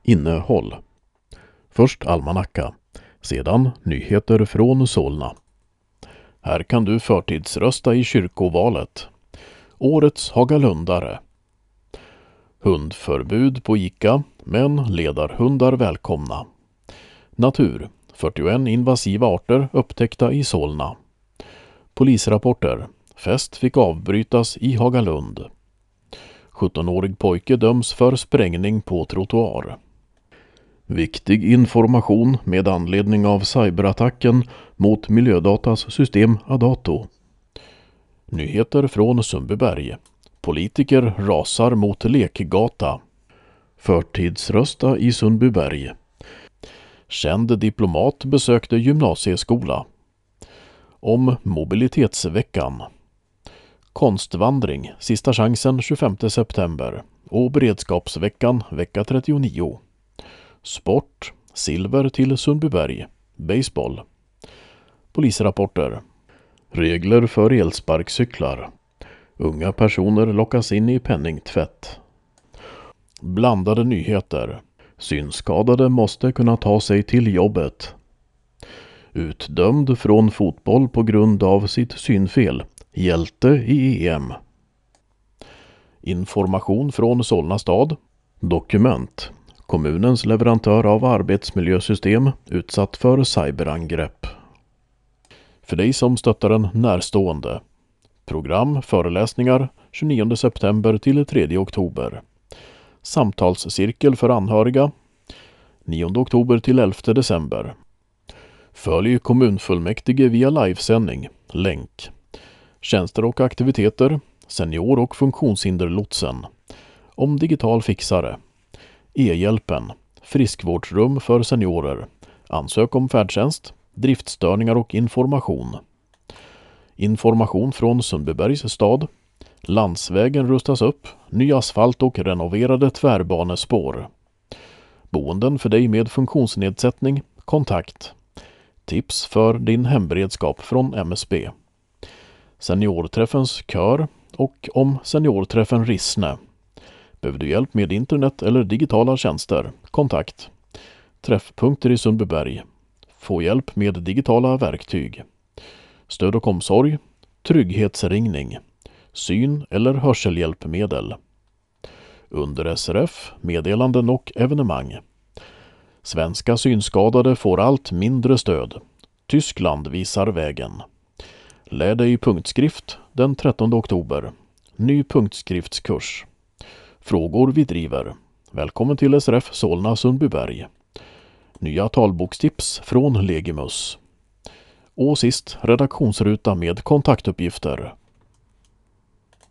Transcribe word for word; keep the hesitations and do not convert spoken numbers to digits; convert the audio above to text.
Innehåll. Först almanacka, sedan nyheter från Solna. Här kan du förtidsrösta i kyrkovalet. Årets Hagalundare. Hundförbud på ICA, men ledarhundar välkomna. Natur. fyrtioen invasiva arter upptäckta i Solna. Polisrapporter. Fest fick avbrytas i Hagalund. sjuttonårig pojke döms för sprängning på trottoar. Viktig information med anledning av cyberattacken mot Miljödatas system Adato. Nyheter från Sundbyberg. Politiker rasar mot lekgata. Förtidsrösta i Sundbyberg. Känd diplomat besökte gymnasieskola. Om mobilitetsveckan. Konstvandring, sista chansen tjugofemte september och beredskapsveckan vecka trettionio. Sport, silver till Sundbyberg, baseball. Polisrapporter. Regler för elsparkcyklar. Unga personer lockas in i penningtvätt. Blandade nyheter. Synskadade måste kunna ta sig till jobbet. Utdömd från fotboll på grund av sitt synfel. Hjälte i E M. Information från Solna stad. Dokument. Kommunens leverantör av arbetsmiljösystem utsatt för cyberangrepp. För dig som stöttar en närstående. Program, föreläsningar tjugonionde september till tredje oktober. Samtalscirkel för anhöriga nionde oktober till elfte december. Följ kommunfullmäktige via livesändning, länk. Tjänster och aktiviteter, senior- och funktionshinderlotsen. Om digital fixare. E-hjälpen, friskvårdsrum för seniorer. Ansök om färdtjänst, driftstörningar och information. Information från Sundbybergs stad. Landsvägen rustas upp, ny asfalt och renoverade tvärbanespår. Boenden för dig med funktionsnedsättning, kontakt. Tips för din hemberedskap från M S B. Seniorträffens kör och om seniorträffen Rissne. Behöver du hjälp med internet eller digitala tjänster? Kontakt. Träffpunkter i Sundbyberg. Få hjälp med digitala verktyg. Stöd och omsorg. Trygghetsringning. Syn- eller hörselhjälpmedel. Under S R F, meddelanden och evenemang. Svenska synskadade får allt mindre stöd. Tyskland visar vägen. Lär dig punktskrift den trettonde oktober. Ny punktskriftskurs. Frågor vi driver. Välkommen till S R F Solna Sundbyberg. Nya talbokstips från Legimus. Och sist redaktionsruta med kontaktuppgifter.